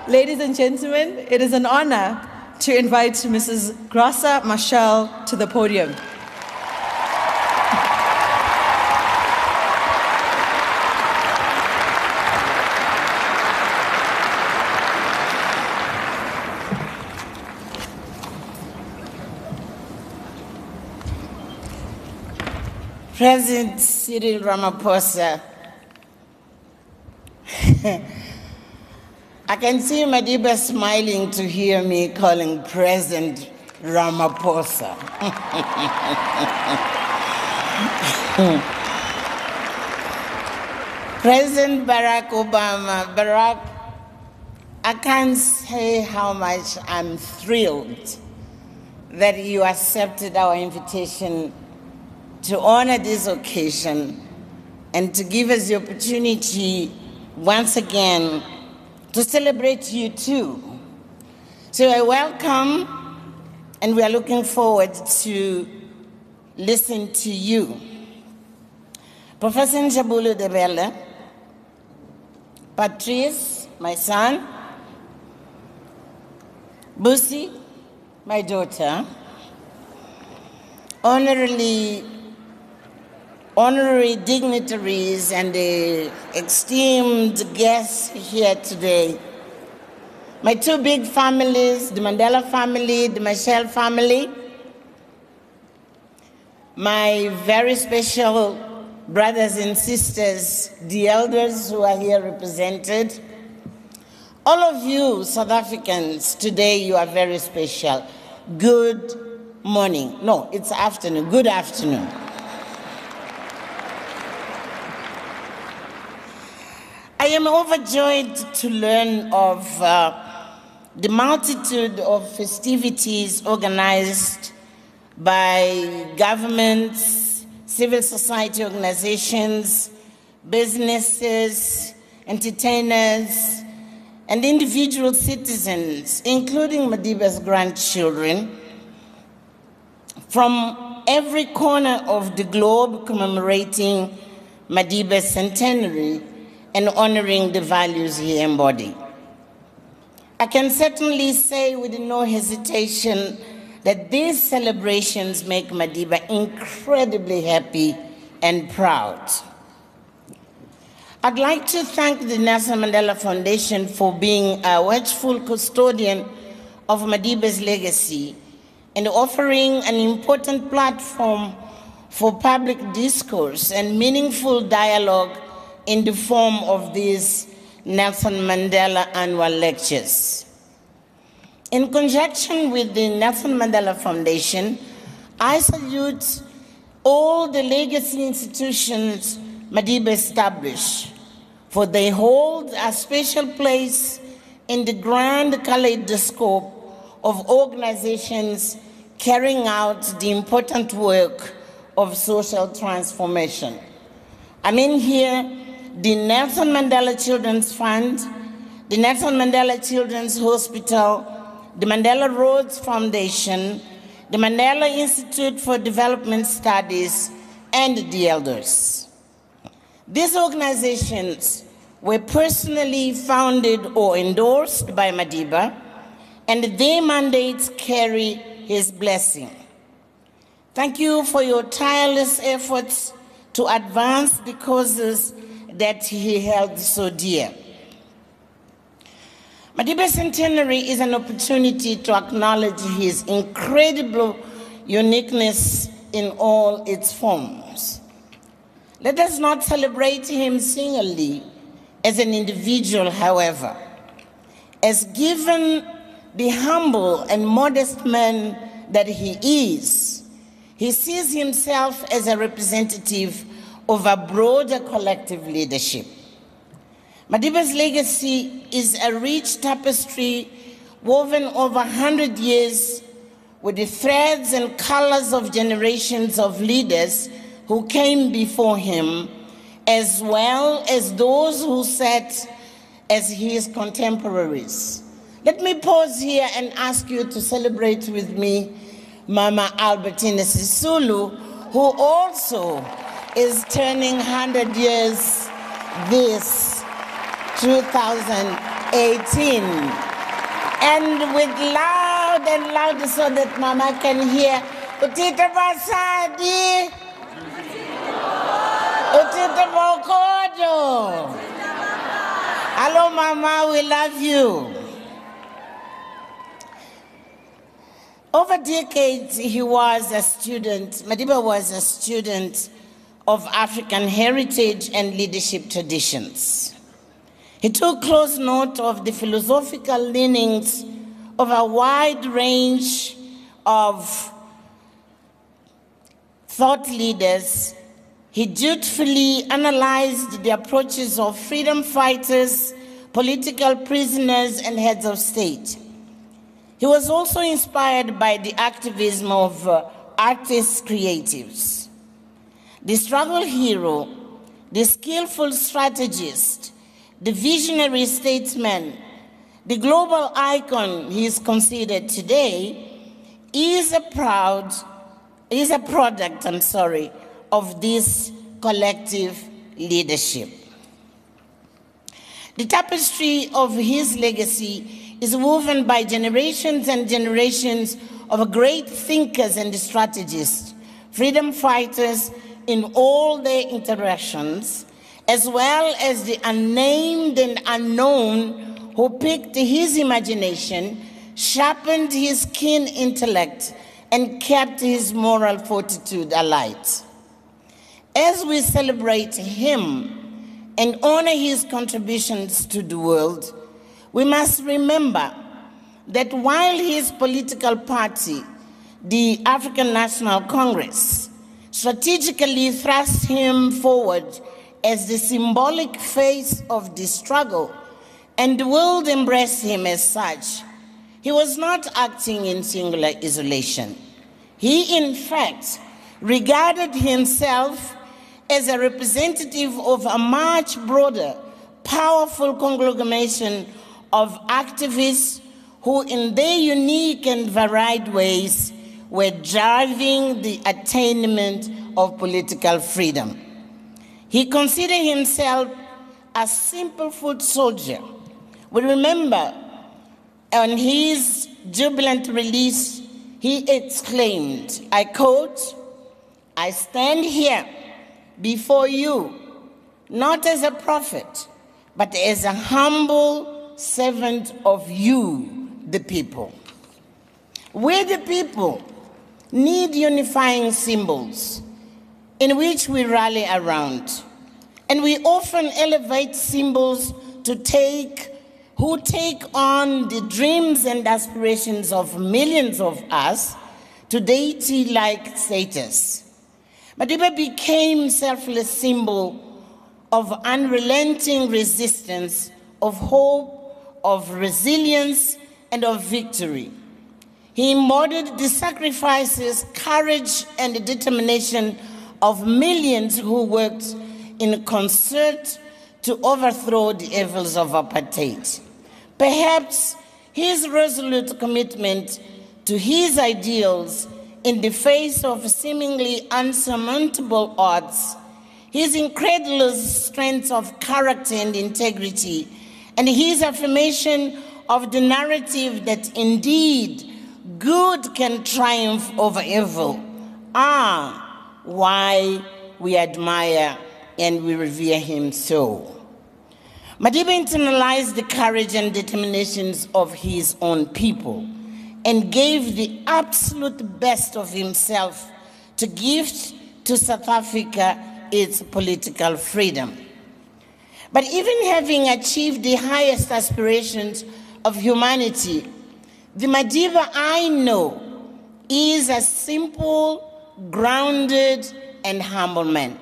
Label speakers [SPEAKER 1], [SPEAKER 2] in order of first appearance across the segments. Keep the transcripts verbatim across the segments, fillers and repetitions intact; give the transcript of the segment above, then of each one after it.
[SPEAKER 1] Ladies and gentlemen, it is an honor to invite Missus Graça Machel to the podium.
[SPEAKER 2] President Cyril Ramaphosa, I can see Madiba smiling to hear me calling President Ramaphosa. President Barack Obama, Barack, I can't say how much I'm thrilled that you accepted our invitation to honor this occasion and to give us the opportunity once again to celebrate you too. So I welcome, and we are looking forward to listen to you. Professor Njabulu Debele, Patrice, my son, Busi, my daughter, honorary honorary dignitaries and the esteemed guests here today. My two big families, the Mandela family, the Machel family, my very special brothers and sisters, the elders who are here represented. All of you South Africans, today you are very special. Good morning. No, it's afternoon. Good afternoon. I am overjoyed to learn of uh, the multitude of festivities organized by governments, civil society organizations, businesses, entertainers, and individual citizens, including Madiba's grandchildren, from every corner of the globe commemorating Madiba's centenary and honoring the values he embodied. I can certainly say with no hesitation that these celebrations make Madiba incredibly happy and proud. I'd like to thank the Nelson Mandela Foundation for being a watchful custodian of Madiba's legacy and offering an important platform for public discourse and meaningful dialogue in the form of these Nelson Mandela annual lectures. In conjunction with the Nelson Mandela Foundation, I salute all the legacy institutions Madiba established, for they hold a special place in the grand kaleidoscope of organizations carrying out the important work of social transformation. I mean here, the Nelson Mandela Children's Fund, the Nelson Mandela Children's Hospital, the Mandela Rhodes Foundation, the Mandela Institute for Development Studies, and the elders. These organizations were personally founded or endorsed by Madiba, and their mandates carry his blessing. Thank you for your tireless efforts to advance the causes that he held so dear. Madiba's centenary is an opportunity to acknowledge his incredible uniqueness in all its forms. Let us not celebrate him singly as an individual, however, as given the humble and modest man that he is, he sees himself as a representative of a broader collective leadership. Madiba's legacy is a rich tapestry woven over one hundred years with the threads and colors of generations of leaders who came before him, as well as those who sat as his contemporaries. Let me pause here and ask you to celebrate with me Mama Albertina Sisulu, who also is turning one hundred years this two thousand eighteen. And with loud and loud so that Mama can hear, Utita Basadi, Utita Bokodo. Hello, Mama, we love you. Over decades, he was a student, Madiba was a student of African heritage and leadership traditions. He took close note of the philosophical leanings of a wide range of thought leaders. He dutifully analyzed the approaches of freedom fighters, political prisoners, and heads of state. He was also inspired by the activism of uh, artists, creatives. The struggle hero, the skillful strategist, the visionary statesman, the global icon he is considered today, is a proud, is a product, I'm sorry, of this collective leadership. The tapestry of his legacy is woven by generations and generations of great thinkers and strategists, freedom fighters in all their interactions, as well as the unnamed and unknown who piqued his imagination, sharpened his keen intellect, and kept his moral fortitude alight. As we celebrate him and honor his contributions to the world, we must remember that while his political party, the African National Congress, strategically thrust him forward as the symbolic face of the struggle, and the world embraced him as such, he was not acting in singular isolation. He, in fact, regarded himself as a representative of a much broader, powerful conglomeration of activists who, in their unique and varied ways, were driving the attainment of political freedom. He considered himself a simple foot soldier. We remember on his jubilant release, he exclaimed, I quote, "I stand here before you, not as a prophet, but as a humble servant of you, the people." We, the people, need unifying symbols in which we rally around. And we often elevate symbols to take, who take on the dreams and aspirations of millions of us to deity-like status. Madiba became a selfless symbol of unrelenting resistance, of hope, of resilience, and of victory. He embodied the sacrifices, courage, and determination of millions who worked in concert to overthrow the evils of apartheid. Perhaps his resolute commitment to his ideals in the face of seemingly unsurmountable odds, his incredulous strength of character and integrity, and his affirmation of the narrative that indeed good can triumph over evil are why we admire and we revere him so. Madiba internalized the courage and determinations of his own people and gave the absolute best of himself to give to South Africa its political freedom. But even having achieved the highest aspirations of humanity, the Madiba I know is a simple, grounded, and humble man.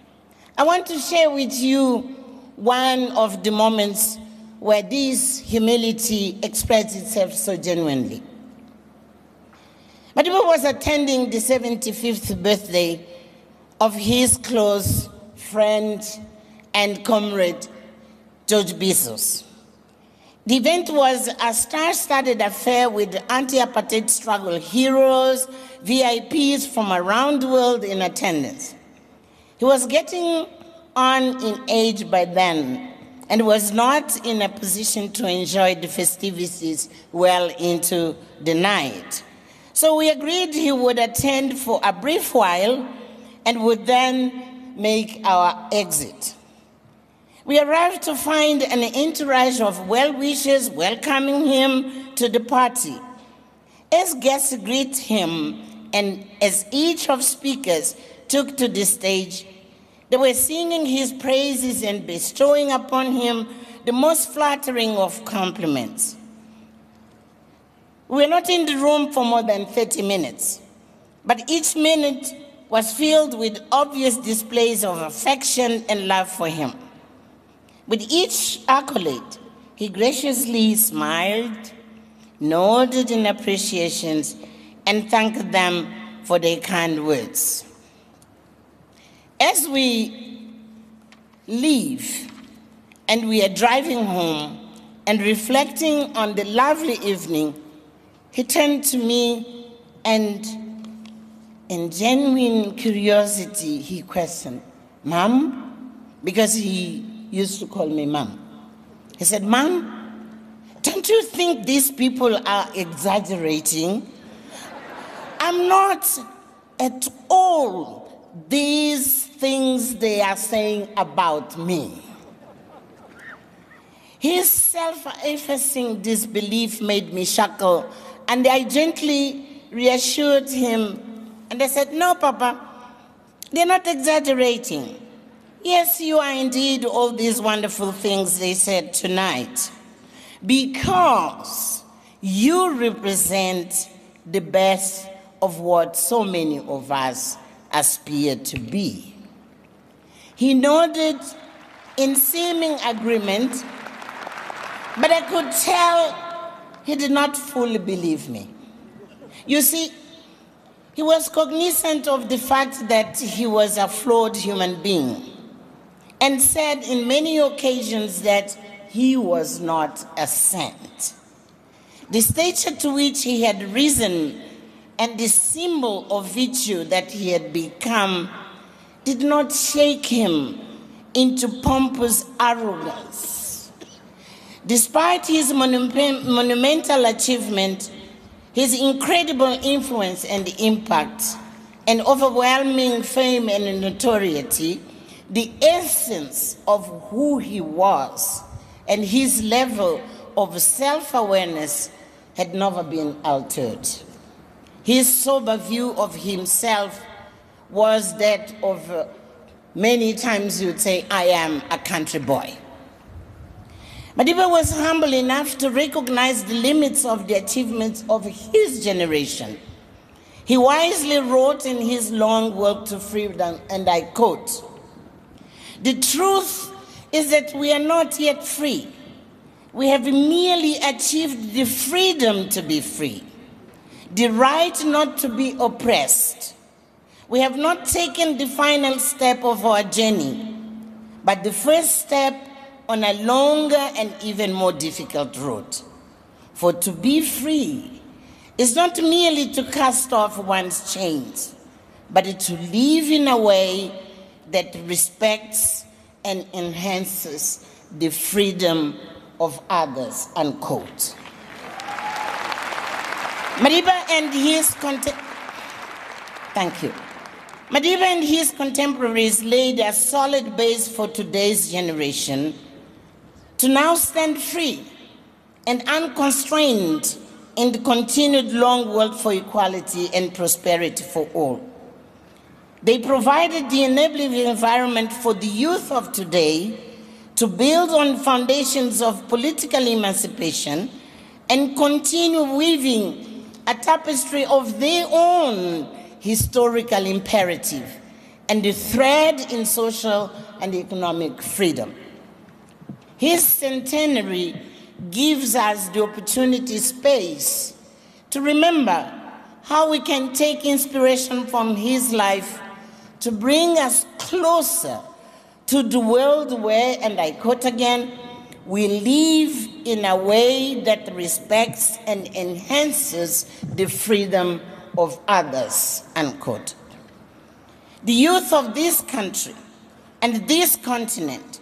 [SPEAKER 2] I want to share with you one of the moments where this humility expressed itself so genuinely. Madiba was attending the seventy-fifth birthday of his close friend and comrade, George Bizos. The event was a star-studded affair with anti-apartheid struggle heroes, V I Ps from around the world in attendance. He was getting on in age by then, and was not in a position to enjoy the festivities well into the night. So we agreed he would attend for a brief while and would then make our exit. We arrived to find an entourage of well-wishers welcoming him to the party. As guests greet him and as each of speakers took to the stage, they were singing his praises and bestowing upon him the most flattering of compliments. We were not in the room for more than thirty minutes, but each minute was filled with obvious displays of affection and love for him. With each accolade, he graciously smiled, nodded in appreciations, and thanked them for their kind words. As we leave and we are driving home and reflecting on the lovely evening, he turned to me and in genuine curiosity, he questioned, "Mom?" Because he used to call me Mom. He said, "Mom, don't you think these people are exaggerating? I'm not at all these things they are saying about me." His self-effacing disbelief made me chuckle, and I gently reassured him. And I said, "No, Papa, they're not exaggerating. Yes, you are indeed all these wonderful things they said tonight, because you represent the best of what so many of us aspire to be." He nodded in seeming agreement, but I could tell he did not fully believe me. You see, he was cognizant of the fact that he was a flawed human being and said in many occasions that he was not a saint. The stature to which he had risen and the symbol of virtue that he had become did not shake him into pompous arrogance. Despite his monument, monumental achievement, his incredible influence and impact, and overwhelming fame and notoriety, the essence of who he was and his level of self-awareness had never been altered. His sober view of himself was that of, uh, many times you'd say, "I am a country boy." Madiba was humble enough to recognize the limits of the achievements of his generation. He wisely wrote in his long work to freedom, and I quote, "The truth is that we are not yet free. We have merely achieved the freedom to be free, the right not to be oppressed. We have not taken the final step of our journey, but the first step on a longer and even more difficult road. For to be free is not merely to cast off one's chains, but to live in a way that respects and enhances the freedom of others," unquote. Madiba and his cont- Thank you. Madiba and his contemporaries laid a solid base for today's generation to now stand free and unconstrained in the continued long work for equality and prosperity for all. They provided the enabling environment for the youth of today to build on foundations of political emancipation and continue weaving a tapestry of their own historical imperative and the thread in social and economic freedom. His centenary gives us the opportunity space to remember how we can take inspiration from his life to bring us closer to the world where, and I quote again, "we live in a way that respects and enhances the freedom of others," unquote. The youth of this country and this continent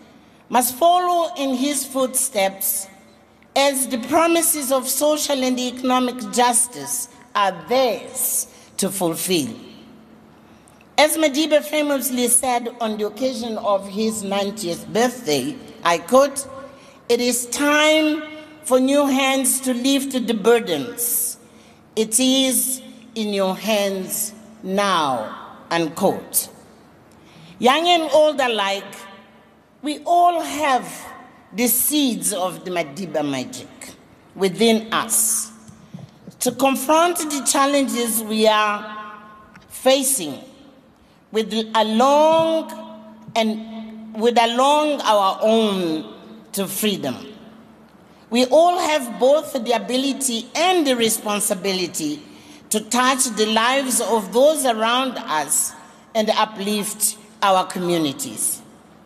[SPEAKER 2] must follow in his footsteps, as the promises of social and economic justice are theirs to fulfill. As Madiba famously said on the occasion of his ninetieth birthday, I quote, "It is time for new hands to lift the burdens. It is in your hands now," unquote. Young and old alike, we all have the seeds of the Madiba magic within us to confront the challenges we are facing with along and with along our own to freedom. We all have both the ability and the responsibility to touch the lives of those around us and uplift our communities.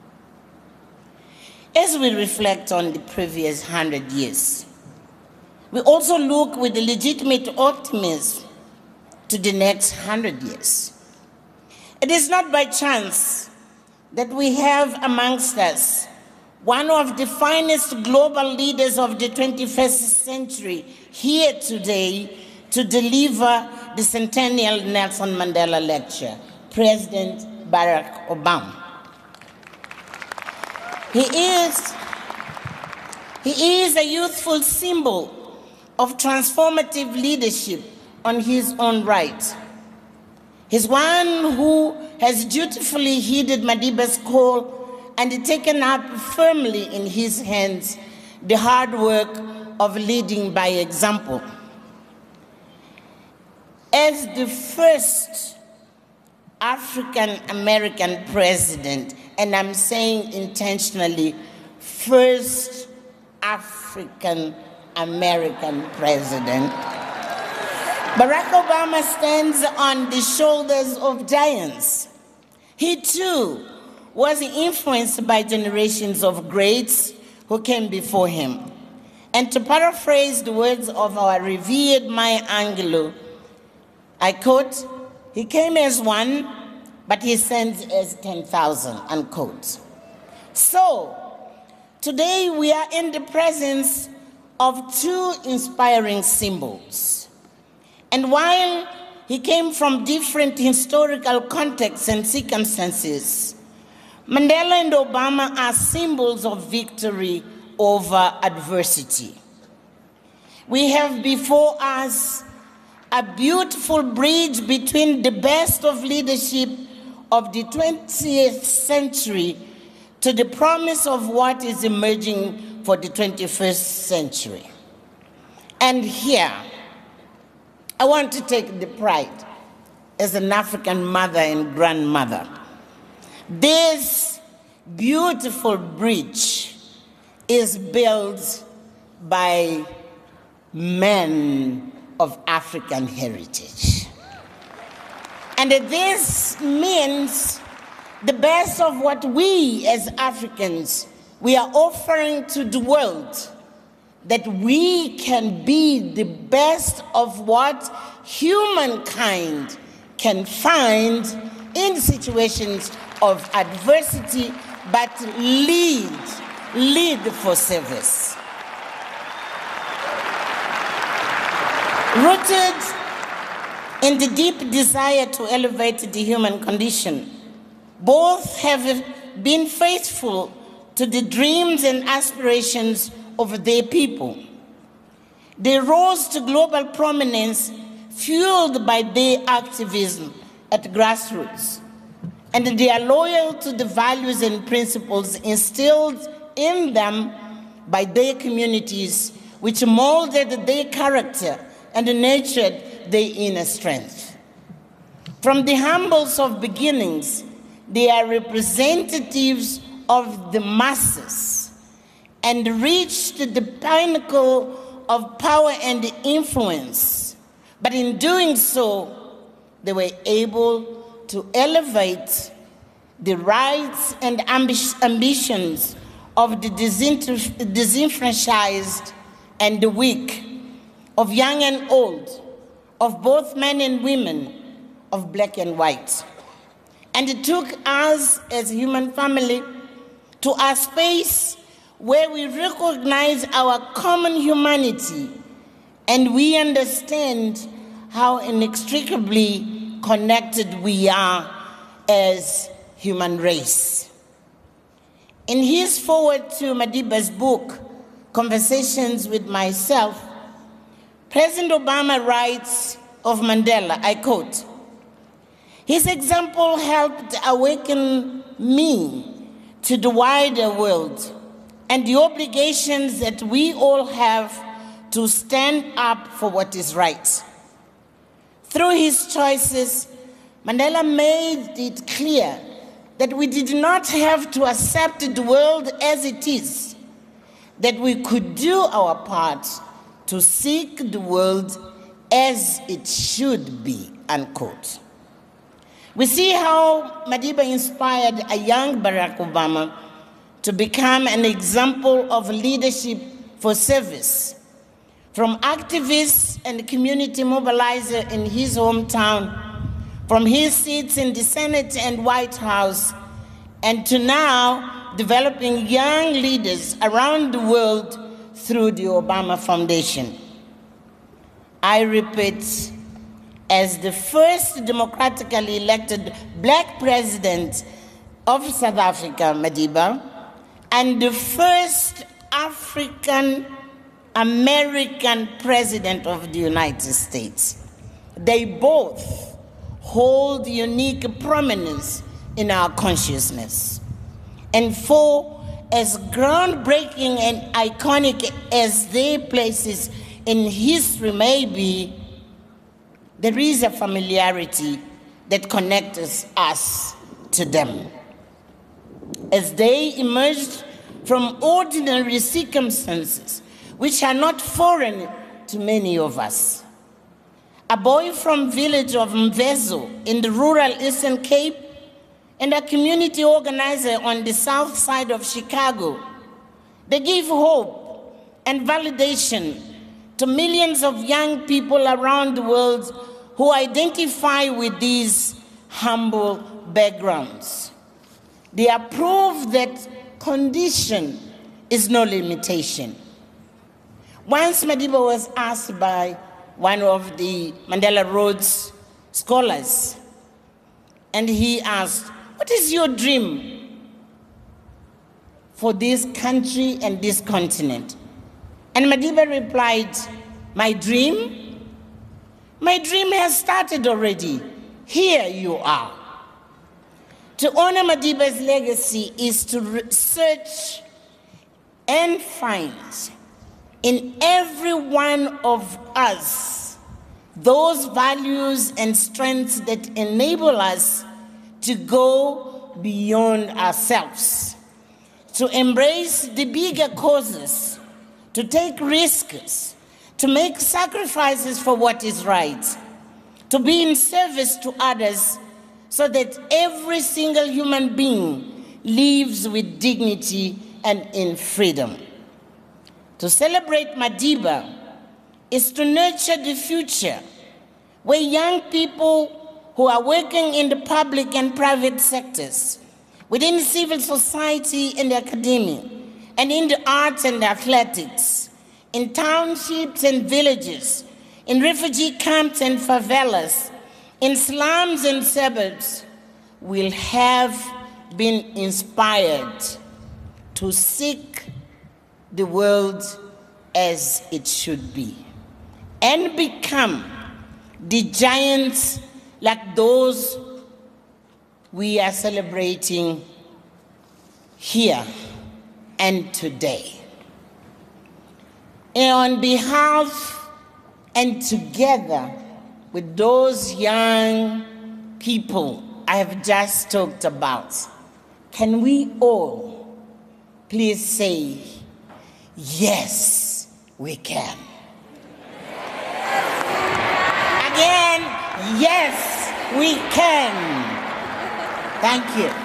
[SPEAKER 2] As we reflect on the previous hundred years, we also look with legitimate optimism to the next hundred years. It is not by chance that we have amongst us one of the finest global leaders of the twenty-first century here today to deliver the Centennial Nelson Mandela Lecture, President Barack Obama. He is, he is a youthful symbol of transformative leadership on his own right. He's one who has dutifully heeded Madiba's call and taken up firmly in his hands the hard work of leading by example. As the first African-American president, and I'm saying intentionally, first African-American president, Barack Obama stands on the shoulders of giants. He too was influenced by generations of greats who came before him. And to paraphrase the words of our revered Maya Angelou, I quote, "He came as one, but he sends as ten thousand, unquote. So, today we are in the presence of two inspiring symbols. And while he came from different historical contexts and circumstances, Mandela and Obama are symbols of victory over adversity. We have before us a beautiful bridge between the best of leadership of the twentieth century to the promise of what is emerging for the twenty-first century. And here, I want to take the pride as an African mother and grandmother. This beautiful bridge is built by men of African heritage. And this means the best of what we as Africans, we are offering to the world, that we can be the best of what humankind can find in situations of adversity, but lead, lead for service. Rooted in the deep desire to elevate the human condition, both have been faithful to the dreams and aspirations of their people. They rose to global prominence fueled by their activism at grassroots, and they are loyal to the values and principles instilled in them by their communities, which molded their character and nurtured their inner strength. From the humbles of beginnings, they are representatives of the masses and reached the pinnacle of power and influence. But in doing so, they were able to elevate the rights and ambi- ambitions of the disenf- disenfranchised and the weak, of young and old, of both men and women, of black and white. And it took us as a human family to a space where we recognize our common humanity and we understand how inextricably connected we are as human race. In his foreword to Madiba's book, Conversations with Myself, President Obama writes of Mandela, I quote, "His example helped awaken me to the wider world and the obligations that we all have to stand up for what is right." Through his choices, Mandela made it clear that we did not have to accept the world as it is, that we could do our part to seek the world as it should be, unquote. We see how Madiba inspired a young Barack Obama to become an example of leadership for service. From activist and community mobilizer in his hometown, from his seats in the Senate and White House, and to now developing young leaders around the world through the Obama Foundation. I repeat, as the first democratically elected black president of South Africa, Madiba, and the first African American president of the United States, they both hold unique prominence in our consciousness. And for as groundbreaking and iconic as their places in history may be, there is a familiarity that connects us to them. As they emerged from ordinary circumstances, which are not foreign to many of us. A boy from village of Mvezo in the rural Eastern Cape and a community organizer on the south side of Chicago, they give hope and validation to millions of young people around the world who identify with these humble backgrounds. They are proof that condition is no limitation. Once Madiba was asked by one of the Mandela Rhodes scholars, and he asked, "What is your dream for this country and this continent?" And Madiba replied, "My dream? My dream has started already. Here you are." To honor Madiba's legacy is to search and find in every one of us those values and strengths that enable us to go beyond ourselves, to embrace the bigger causes, to take risks, to make sacrifices for what is right, to be in service to others so that every single human being lives with dignity and in freedom. To celebrate Madiba is to nurture the future where young people who are working in the public and private sectors, within civil society and academia, and in the arts and athletics, in townships and villages, in refugee camps and favelas, in slums and suburbs, will have been inspired to seek the world as it should be and become the giants like those we are celebrating here and today. And on behalf and together with those young people I have just talked about, can we all please say, yes, we can. Again, yes, we can. Thank you.